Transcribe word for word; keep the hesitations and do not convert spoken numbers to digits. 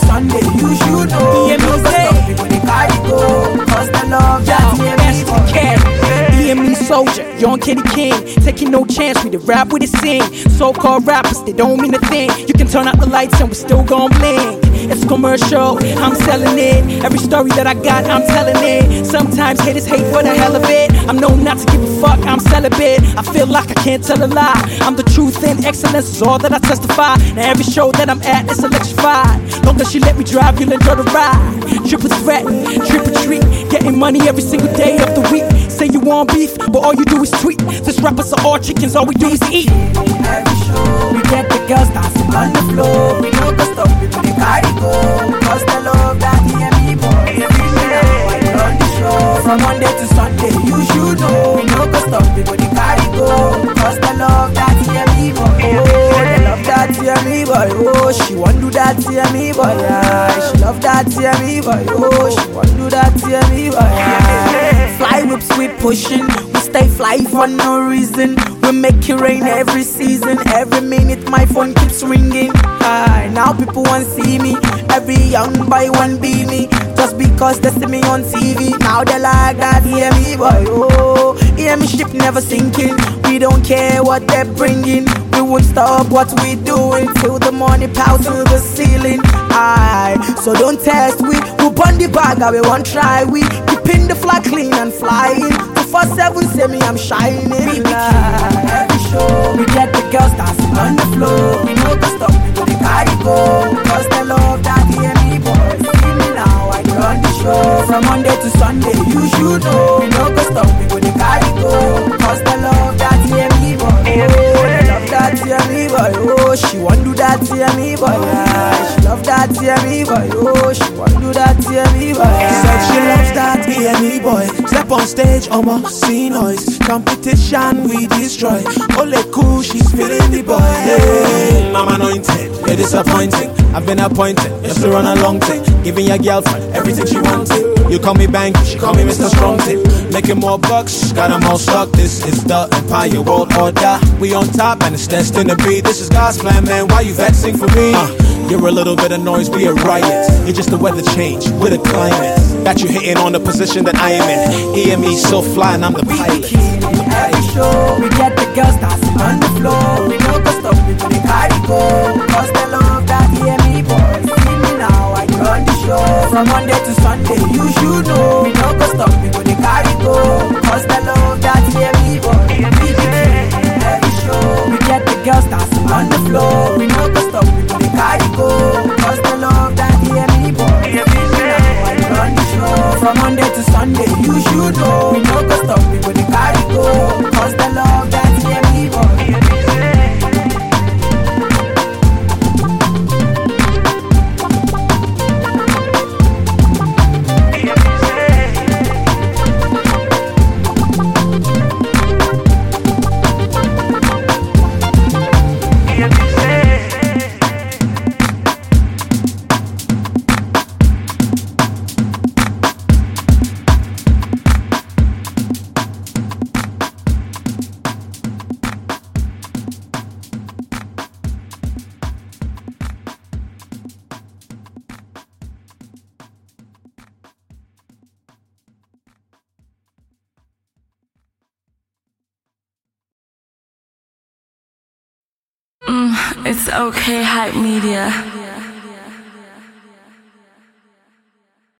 Sunday, you should know. E M E No go stop me when they carry go. Cause the love that E M E boy. E M E soldier, young Kitty King, taking no chance, we the rap, we the sing. So-called rappers, they don't mean a thing. You can turn out the lights and we still gon' bling. It's commercial, I'm selling it. Every story that I got, I'm telling it. Sometimes haters hate for the hell of it. I'm known not to give a fuck, I'm celibate. I feel like I can't tell a lie. I'm the truth and excellence is all that I testify. Now every show that I'm at is electrified. Long as she let me drive, you'll enjoy the ride. Triple threat, triple treat. Getting money every single day of the week. Say you want beef, but all you do is tweet. This rappers are all chickens, all we do is eat. Every show, we get the girls dancing on the floor. We know the stuff we they carry go. Cause the love that E M E boys. Now I run the show. From Monday to Sunday, you should know. We know the stuff we they carry go. Cause the love that E M E boy. Oh, the love that E M E boy. Oh, she want do that E M E boy. Yeah. She love that E M E boy. Oh, she want do that E M E boy. Yeah. Fly whips we pushing. We stay fly for no reason. We make it rain every season. Every minute my phone keeps ringing. Hi, now people want see me. Every young boy want be me. Just because they see me on T V. Now they like that E M E boy. Oh, E M E ship never sinking. We don't care what they're bringing. We won't stop what we doing till the money power to the ceiling. Aye, so don't test we. We burn the bag, we won't try. We keeping the flag clean and flying. two four seven say me I'm shining. Every show we get the girls dancing on the floor. We know the stuff we they carry go. Cause they love that E M E boys. See me now, I run the show. From Monday to Sunday, you should know. We know the stuff we they carry go. Cause they love that E M E boy. Oh, they love that E M E boy. Oh, she want do that E M E boy. Yeah. She love that E M E boy. Oh, she want do that E M E boy. She said she loves that E M E boy. Step on stage, almost see noise. Competition we destroy. Ole cool, she's feeling the boy. Hey, I'm anointed, you're disappointing. I've been appointed just to run a long thing. Giving your girlfriend everything she wanted. You call me Banky, she call me Mister Strong Tip. Making more bucks, got them all stuck. This is the Empire World Order. We on top and it's destined to be. This is God's plan, man. Why you vexing for me? Uh, you're a little bit of noise, we a riot. You're just the weather change with a climate. Got you hitting on the position that I am in. E M E so fly and I'm the pilot. Every show we get the girls dancing on the floor. We know the stuff we they carry go. Cause they love that E M E boys. See me now, I run the show. From Monday to Sunday, you should know. We know the stuff we they carry go. Cause they love that E M E boys. Every show we get the girls dancing on the floor. We know the stuff we they carry go. Cause they love that E M E boys. See me now, I run the show. From Monday to Sunday, you should know. We know the stuff we they carry go. Cause they love that E M E boy. Mm, it's okay, Hype Media.